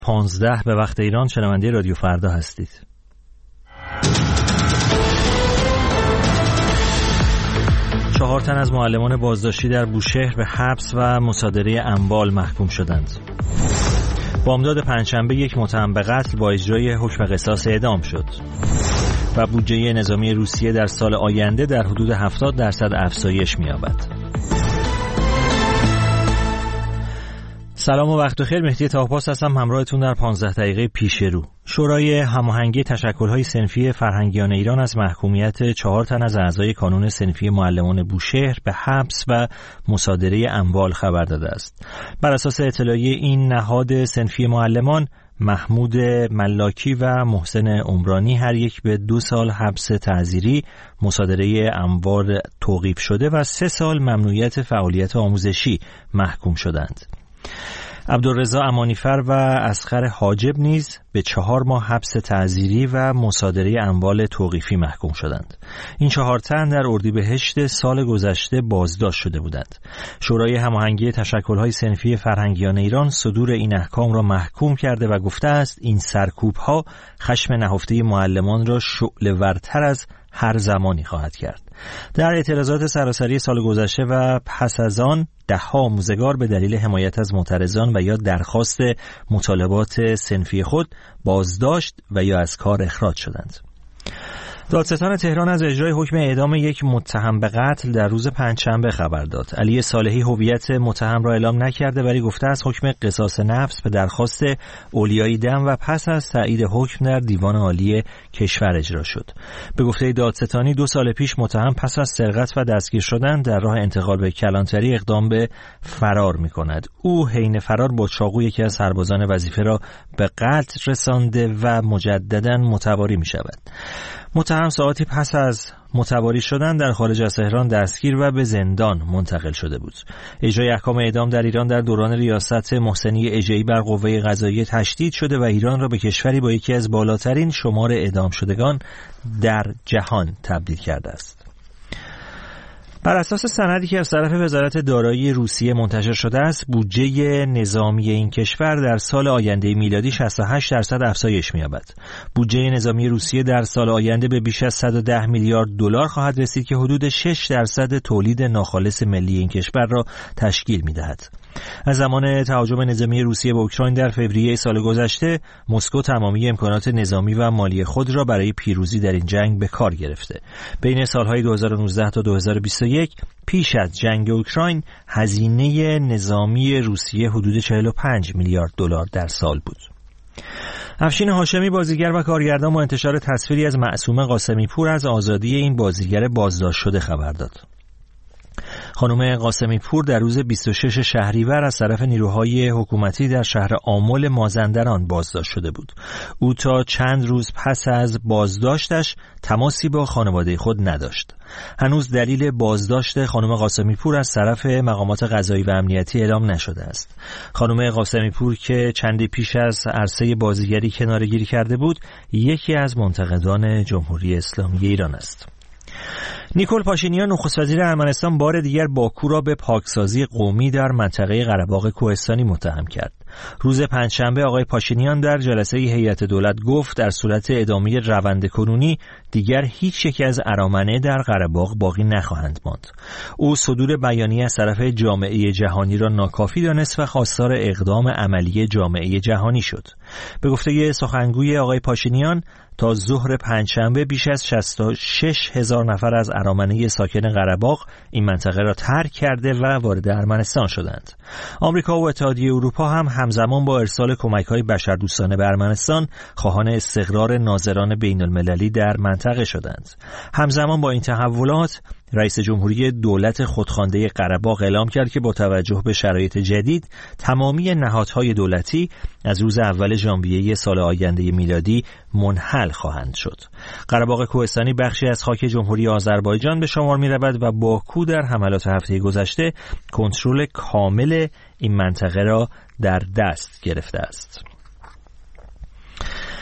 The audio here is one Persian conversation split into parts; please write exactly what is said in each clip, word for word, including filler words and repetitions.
پانزده به وقت ایران شنونده رادیو فردا هستید. چهار تن از معلمان بازداشتی در بوشهر به حبس و مصادره اموال محکوم شدند. بامداد پنجشنبه یک متهم به قتل با اجرای حکم قصاص اعدام شد. و بودجه نظامی روسیه در سال آینده در حدود هفتاد درصد افزایش می‌یابد. سلام و وقت بخیر، مهدی طاهرپاس هستم همراهتون در پانزده دقیقه پیش رو. شورای هماهنگی تشکل‌های صنفی فرهنگیان ایران از محکومیت چهار تن از اعضای کانون صنفی معلمان بوشهر به حبس و مصادره اموال خبر داده است. بر اساس اطلاعیه این نهاد صنفی معلمان، محمود ملاکی و محسن عمرانی هر یک به دو سال حبس تعزیری، مصادره اموال توقیف شده و سه سال ممنوعیت فعالیت آموزشی محکوم شدند. عبدالرضا امانیفر و اصغر حاجب نیز به چهار ماه حبس تعزیری و مصادره اموال توقیفی محکوم شدند. این چهار تن در اردیبهشت سال گذشته بازداشت شده بودند. شورای هماهنگی تشکل‌های صنفی فرهنگیان ایران صدور این احکام را محکوم کرده و گفته است این سرکوب‌ها خشم نهفته معلمان را شعله‌ورتر از هر زمانی خواهد کرد. در اعتراضات سراسری سال گذشته و پس از آن ده‌ها آموزگار به دلیل حمایت از معترضان و یا درخواست مطالبات صنفی خود بازداشت و یا از کار اخراج شدند. دادستان تهران از اجرای حکم اعدام یک متهم به قتل در روز پنجشنبه خبر داد. علی صالحی هویت متهم را اعلام نکرده ولی گفته است حکم قصاص نفس به درخواست اولیای دم و پس از تایید حکم در دیوان عالی کشور اجرا شد. به گفته دادستانی دو سال پیش متهم پس از سرقت و دستگیر شدن در راه انتقال به کلانتری اقدام به فرار می‌کند. او حین فرار با چاقو یکی از سربازان وظیفه را به قتل رسانده و مجدداً متواری می‌شود. متهم ساعتی پس از متواری شدن در خارج از تهران دستگیر و به زندان منتقل شده بود. اجرای احکام اعدام در ایران در دوران ریاست محسنی اژه‌ای بر قوه قضاییه تشدید شده و ایران را به کشوری با یکی از بالاترین شمار اعدام شدگان در جهان تبدیل کرده است. بر اساس سندی که از طرف وزارت دارایی روسیه منتشر شده است، بودجه نظامی این کشور در سال آینده میلادی شصت و هشت درصد افزایش می‌یابد. بودجه نظامی روسیه در سال آینده به بیش از صد و ده میلیارد دلار خواهد رسید که حدود شش درصد تولید ناخالص ملی این کشور را تشکیل می‌دهد. از زمان تهاجم نظامی روسیه به اوکراین در فوریه سال گذشته، مسکو تمامی امکانات نظامی و مالی خود را برای پیروزی در این جنگ به کار گرفته. بین سالهای دو هزار و نوزده تا دو هزار و بیست و یک پیش از جنگ اوکراین هزینه نظامی روسیه حدود چهل و پنج میلیارد دلار در سال بود. افشین هاشمی بازیگر و کارگردان با انتشار تصویری از معصومه قاسمی پور از آزادی این بازیگر بازداشت شده خبر داد. خانم قاسمی پور در روز بیست و شش شهریور از طرف نیروهای حکومتی در شهر آمل مازندران بازداشت شده بود. او تا چند روز پس از بازداشتش تماسی با خانواده خود نداشت. هنوز دلیل بازداشت خانم قاسمی پور از طرف مقامات قضایی و امنیتی اعلام نشده است. خانم قاسمی پور که چندی پیش از عرصه بازیگری کناره‌گیری کرده بود، یکی از منتقدان جمهوری اسلامی ایران است. نیکول پاشینیان نخست وزیر ارمنستان بار دیگر باکو را به پاکسازی قومی در منطقه قره‌باغ کوهستانی متهم کرد. روز پنجشنبه آقای پاشینیان در جلسه هیئت دولت گفت در صورت ادامه روند کنونی دیگر هیچ یک از ارامنه در قره‌باغ باقی نخواهند ماند. او صدور بیانیه از طرف جامعه جهانی را ناکافی دانست و خواستار اقدام عملی جامعه جهانی شد. به گفته سخنگوی آقای پاشینیان تا ظهر پنجشنبه بیش از شصت و شش هزار نفر از ارامنه ساکن قره‌باغ این منطقه را ترک کرده و وارد ارمنستان شدند. آمریکا و اتحادیه اروپا هم همزمان با ارسال کمک‌های بشردوستانه به ارمنستان خواهان استقرار ناظران بین‌المللی در منطقه شدند. همزمان با این تحولات رئیس جمهوری دولت خودخوانده قره‌باغ اعلام کرد که با توجه به شرایط جدید تمامی نهادهای دولتی از روز اول ژانویه سال آینده میلادی منحل خواهند شد. قره‌باغ کوهستانی بخشی از خاک جمهوری آذربایجان به شمار می‌رود و باکو در حملات هفته گذشته کنترل کامل این منطقه را در دست گرفته است.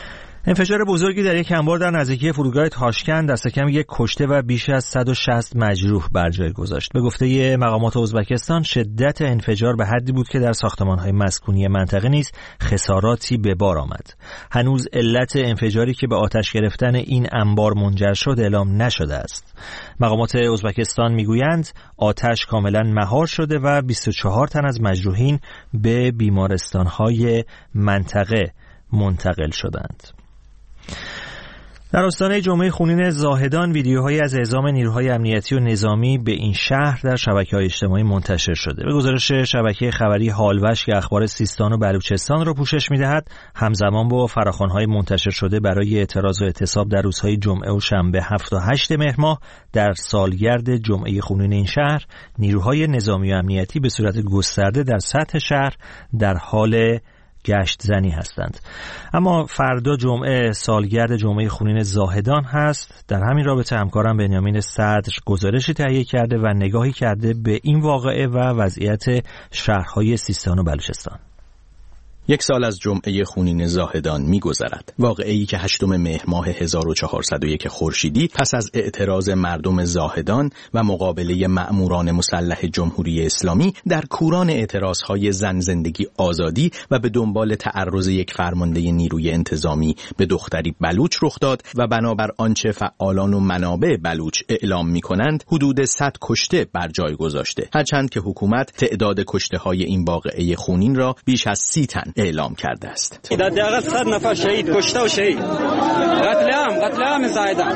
انفجار بزرگی در یک انبار در نزدیکی فرودگاه تاشکند دست کم یک کشته و بیش از صد و شصت مجروح بر جای گذاشت. به گفته مقامات ازبکستان شدت انفجار به حدی بود که در ساختمان‌های مسکونی منطقه نیز خساراتی به بار آمد. هنوز علت انفجاری که به آتش گرفتن این انبار منجر شد اعلام نشده است. مقامات ازبکستان میگویند آتش کاملا مهار شده و بیست و چهار تن از مجروحین به بیمارستان‌های منطقه منتقل شدند. در آستانه جمعه خونین زاهدان ویدیوهایی از اعزام نیروهای امنیتی و نظامی به این شهر در شبکه‌های اجتماعی منتشر شده. به گزارش شبکه خبری حالوش که اخبار سیستان و بلوچستان را پوشش می‌دهد، همزمان با فراخوان‌های منتشر شده برای اعتراض و اعتصاب در روزهای جمعه و شنبه هفت و هشت مهر ماه در سالگرد جمعه خونین این شهر، نیروهای نظامی و امنیتی به صورت گسترده در سطح شهر در حال گشت زنی هستند. اما فردا جمعه سالگرد جمعه خونین زاهدان هست. در همین رابطه همکارم بنیامین صدر گزارشی تهیه کرده و نگاهی کرده به این واقعه و وضعیت شهرهای سیستان و بلوچستان. یک سال از جمعه خونین زاهدان می‌گذرد. واقعه‌ای که هشتم مهر ماه هزار و چهارصد و یک خورشیدی پس از اعتراض مردم زاهدان و مقابله مأموران مسلح جمهوری اسلامی در کوران اعتراضهای زن زندگی آزادی و به دنبال تعرض یک فرمانده نیروی انتظامی به دختری بلوچ رخ داد و بنابر آنچه فعالان و منابع بلوچ اعلام می‌کنند حدود صد کشته بر جای گذاشته، هرچند که حکومت تعداد کشته‌های این واقعه خونین را بیش از سی تن اعلام کرده است. حداقل صد نفر شهید کشته و شهید. قتل عام، قتل عام زاهدان.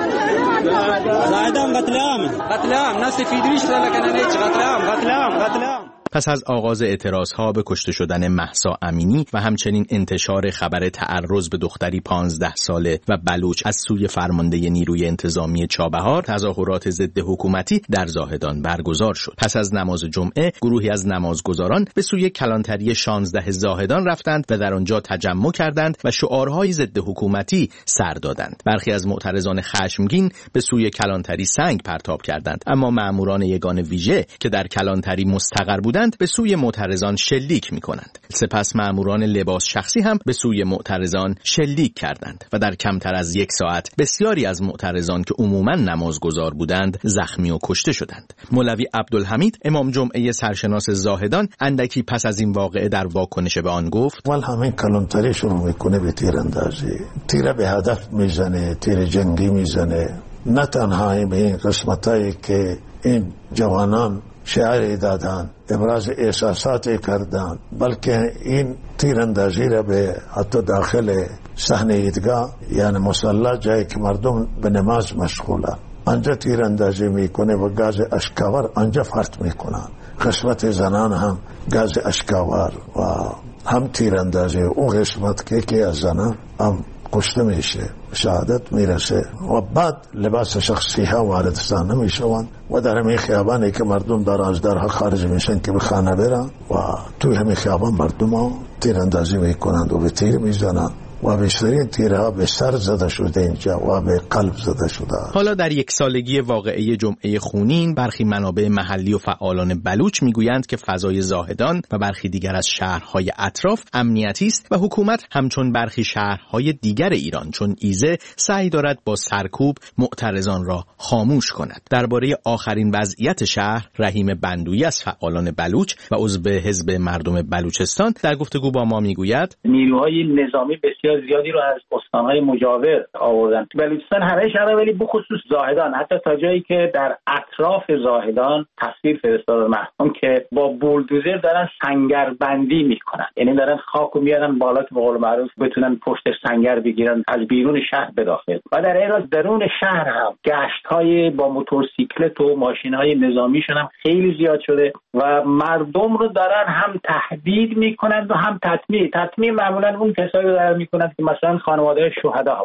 زاهدان قتل عام. قتل عام، ناس فیدریش را لکنن هیچ قتل عام، قتل عام، قتل عام. پس از آغاز اعتراضها به کشته شدن مهسا امینی و همچنین انتشار خبر تعرض به دختری پانزده ساله و بلوچ از سوی فرمانده نیروی انتظامی چابهار، تظاهرات ضد حکومتی در زاهدان برگزار شد. پس از نماز جمعه گروهی از نمازگزاران به سوی کلانتری شانزده زاهدان رفتند و در آنجا تجمع کردند و شعارهای ضد حکومتی سر دادند. برخی از معترضان خشمگین به سوی کلانتری سنگ پرتاب کردند، اما مأموران یگان ویژه که در کلانتری مستقر بودند به سوی معترضان شلیک می‌کنند. سپس مأموران لباس شخصی هم به سوی معترضان شلیک کردند و در کمتر از یک ساعت بسیاری از معترضان که عموماً نمازگزار بودند زخمی و کشته شدند. مولوی عبدالحمید امام جمعه سرشناس زاهدان اندکی پس از این واقعه در واکنش به آن گفت: ول همین کلانتری شروع میکنه به تیراندازی، تیر به هدف میزنه، تیر جنگی میزنه. نه تنها به این قسمتایی که این جوانان شعر دادن، ابراز احساساتی کردن، بلکه این تیراندازی را به حتی داخل صحنه عیدگاه یعنی مصلی، جایی که مردم به نماز مشغولن، آنجا تیراندازی میکنه و گاز اشکاور آنجا فرط میکنن. قسمت زنان هم گاز اشکاور و هم تیراندازی. اون قسمت که که از زنان هم کشته میشه، شهادت میرسه و بعد لباس شخصی ها واردستان نمیشوند و در همین خیابانی که مردم در از درها خارج میشن که به خانه برن و توی همین خیابان مردم ها تیراندازی میکنند و به تیر میزنند و بیشترین تیرها به سر زده شده اینجا و به قلب زده شده. حالا در یک سالگی واقعه جمعه خونین برخی منابع محلی و فعالان بلوچ میگویند که فضای زاهدان و برخی دیگر از شهرهای اطراف امنیتی است و حکومت همچون برخی شهرهای دیگر ایران چون ایزه سعی دارد با سرکوب معترضان را خاموش کند. درباره آخرین وضعیت شهر رحیم بندویی از فعالان بلوچ و عضو حزب مردم بلوچستان در گفتگو با ما میگوید: نیروهای نظامی بسیار زیادی رو از استانهای مجاور آوردن تو بلوچستان، همه شهرها، ولی بخصوص زاهدان، حتی تا جایی که در اطراف زاهدان تصویر فرستادن مردم که با بولدوزر دارن سنگربندی میکنن، یعنی دارن خاکو میارن بالا که به قول معروف بتونن پشت سنگر بگیرن از بیرون شهر به داخل. و در این راست درون شهر هم گشت‌های با موتورسیکلت و ماشین‌های نظامیشون هم خیلی زیاد شده و مردم رو دارن هم تهدید میکنن و هم تطمیع. تطمیع معمولا اون کسایی رو دارن میکنن که مثلا خانواده شهدا باشن.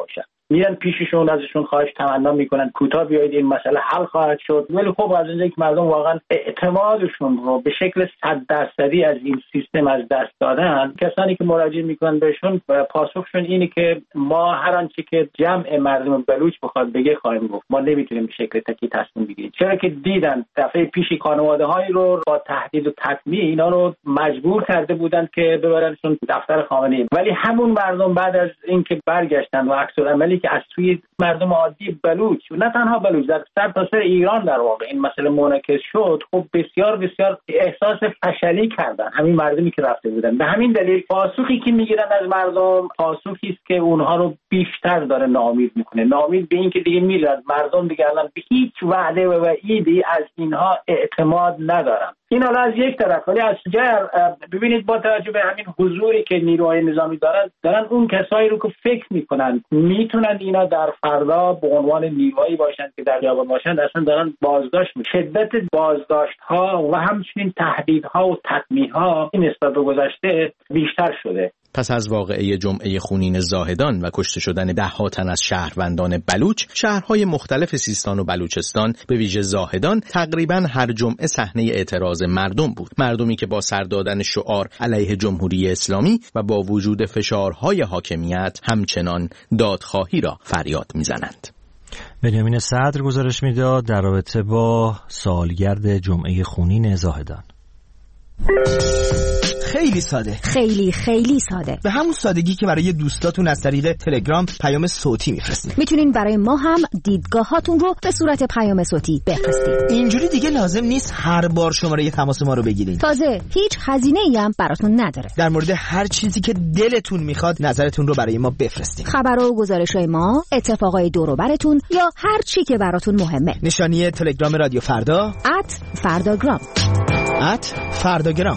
میرن پیششون، ازشون خواهش تمنا میکنن کوتاه بیایید این مسئله حل خواهد شد. ولی خب از اینکه مردم واقعا اعتمادشون رو به شکل صد درصدی از این سیستم از دست دادن، کسانی که مراجعه میکنن بهشون پاسخشون اینه که ما هر آنچه که جمع مردم بلوچ بخواد بگه خواهیم گفت، ما نمیتونیم به شکل تکی تصمیم بگیریم. چرا که دیدن دفعه پیشی خانواده‌هایی رو با تهدید و تطمیع اینا رو مجبور کرده بودن که ببرنشون دفتر خامنه‌ای، ولی همون مردم بعد از اینکه برگشتن و عکس العملی که از سوی مردم عادی بلوچ، نه تنها بلوچ، در سرتاسر ایران در واقع این مسئله منعکس شد، خب بسیار بسیار احساس فشلی کردن همین مردمی که رفته بودن. به همین دلیل پاسخی که میگیرن از مردم پاسخی است که اونها رو بیشتر داره ناامید میکنه، ناامید به این که دیگه میرن مردم دیگه الان به هیچ وعده و وعیدی از اینها اعتماد ندارن. این حالا از یک طرف، ولی از دیگر ببینید با توجه به همین حضوری که نیروهای نظامی دارن دارن اون کسایی رو که فکر میکنن میتونن اینا در فردا به عنوان نیروهایی باشن که در بیابان باشن، اصلا دارن بازداشت می شدت بازداشت ها و همچنین تهدیدها و تطمیع ها این نسبت به گذشته بیشتر شده. پس از واقعه جمعه خونین زاهدان و کشته شدن ده ها تن از شهروندان بلوچ، شهرهای مختلف سیستان و بلوچستان به ویژه زاهدان تقریباً هر جمعه صحنه اعتراض مردم بود. مردمی که با سر دادن شعار علیه جمهوری اسلامی و با وجود فشارهای حاکمیت همچنان دادخواهی را فریاد می‌زنند. بنیامین صدر گزارش می‌داد در رابطه با سالگرد جمعه خونین زاهدان. خیلی ساده، خیلی خیلی ساده، به همون سادگی که برای دوستاتون از طریق تلگرام پیام صوتی میفرستین. میتونین برای ما هم دیدگاهاتون رو به صورت پیام صوتی بفرستین. اینجوری دیگه لازم نیست هر بار شماره تماس ما رو بگیرین. تازه هیچ هزینه‌ای هم براتون نداره. در مورد هر چیزی که دلتون میخواد نظرتون رو برای ما بفرستین. خبر و گزارش‌های ما، اتفاقای دور و برتون یا هر چی که براتون مهمه. نشانی تلگرام رادیو فردا ات فرداگرام ات فرداگرام.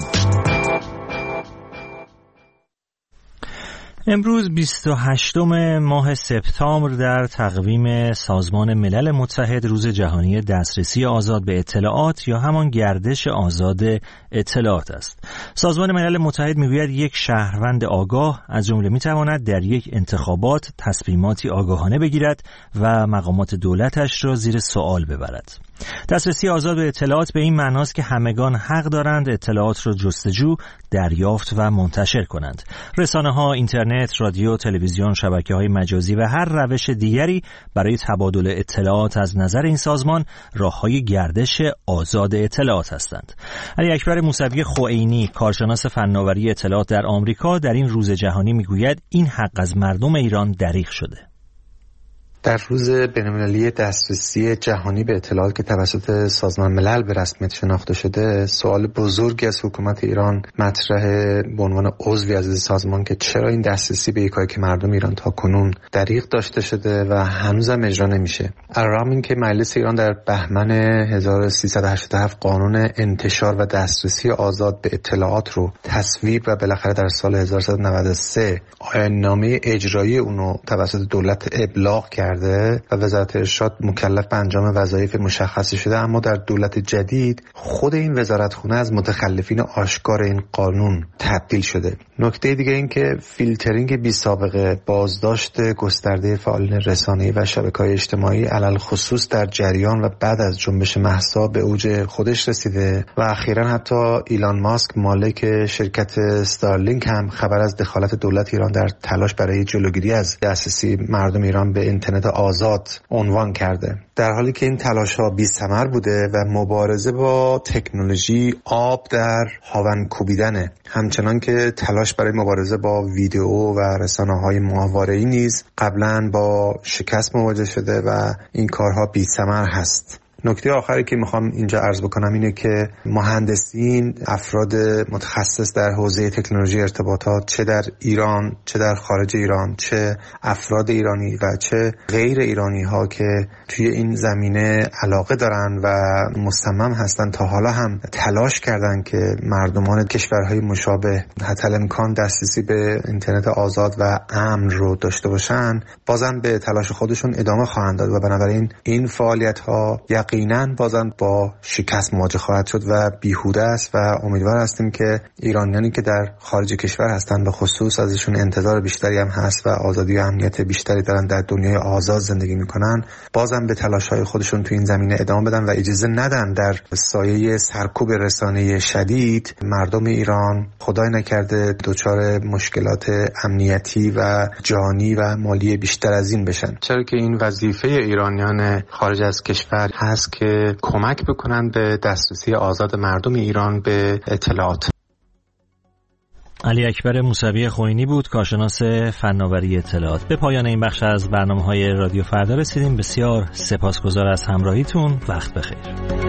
امروز بیست و هشتم ماه سپتامبر در تقویم سازمان ملل متحد روز جهانی دسترسی آزاد به اطلاعات یا همان گردش آزاد اطلاعات است. سازمان ملل متحد میگوید یک شهروند آگاه از جمله میتواند در یک انتخابات تصمیماتی آگاهانه بگیرد و مقامات دولتش را زیر سوال ببرد. دسترسی آزاد به اطلاعات به این معناست که همگان حق دارند اطلاعات را جستجو، دریافت و منتشر کنند. رسانه‌ها، اینترنت، رادیو، تلویزیون، شبکه‌های مجازی و هر روش دیگری برای تبادل اطلاعات از نظر این سازمان راه‌های گردش آزاد اطلاعات هستند. علی اکبر موسوی خوئینی، کارشناس فناوری اطلاعات در آمریکا، در این روز جهانی میگوید این حق از مردم ایران دریغ شده. در روز بین‌المللی دسترسی جهانی به اطلاعات که توسط سازمان ملل به رسمیت شناخته شده، سوال بزرگی از حکومت ایران مطرحه به عنوان عضوی از این سازمان که چرا این دسترسی به یکایی که مردم ایران تا کنون دریغ داشته شده و هنوزم اجرا نمیشه. علاوه این که مجلس ایران در بهمن هزار و سیصد و هشتاد و هفت قانون انتشار و دسترسی آزاد به اطلاعات رو تصویب و بالاخره در سال هزار و سیصد و نود و سه آیین‌نامه اجرایی اونو توسط دولت ابلاغ کرد و وزارت ارشاد مکلف به انجام وظایف مشخصی شده، اما در دولت جدید خود این وزارتخونه از متخلفین آشکار این قانون تبدیل شده. نکته دیگه این که فیلترینگ بی سابقه، بازداشت گسترده فعالین رسانه‌ای و شبکه‌های اجتماعی علل خصوص در جریان و بعد از جنبش مهسا به اوج خودش رسیده و اخیراً حتی ایلان ماسک مالک شرکت استارلینک هم خبر از دخالت دولت ایران در تلاش برای جلوگیری از دسترسی مردم ایران به اینترنت آزاد عنوان کرده. در حالی که این تلاش‌ها بی‌ثمر بوده و مبارزه با تکنولوژی آب در هاون کوبیدنه، همچنان که تلاش برای مبارزه با ویدیو و رسانه‌های ماهواره‌ای نیز قبلاً با شکست مواجه شده و این کارها بی‌ثمر هست. نکته آخری که میخوام اینجا عرض بکنم اینه که مهندسین، افراد متخصص در حوزه تکنولوژی ارتباطات، چه در ایران چه در خارج ایران، چه افراد ایرانی و چه غیر ایرانی ها که توی این زمینه علاقه دارن و مصمم هستن، تا حالا هم تلاش کردن که مردمان کشورهای مشابه حتی الامکان دسترسی به اینترنت آزاد و امن رو داشته باشن، بازم به تلاش خودشون ادامه خواهند داد و بنابراین این فعالیت ها یک یقینا بازم با شکست مواجه خواهد شد و بیهوده است و امیدوار هستیم که ایرانیانی که در خارج کشور هستند به خصوص ازشون انتظار بیشتری هم هست و آزادی و امنیت بیشتری دارن، در دنیای آزاد زندگی میکنن، بازم به تلاش‌های خودشون تو این زمینه ادامه بدن و اجازه ندن در سایه سرکوب رسانه شدید مردم ایران خدای نکرده دچار مشکلات امنیتی و جانی و مالی بیشتر از این بشن. چرا که این وظیفه ایرانیان خارج از کشور هست که کمک بکنن به دسترسی آزاد مردم ایران به اطلاعات. علی اکبر موسوی خوئینی بود، کارشناس فناوری اطلاعات. به پایان این بخش از برنامه‌های رادیو فردا رسیدیم. بسیار سپاسگزار از همراهیتون. وقت بخیر.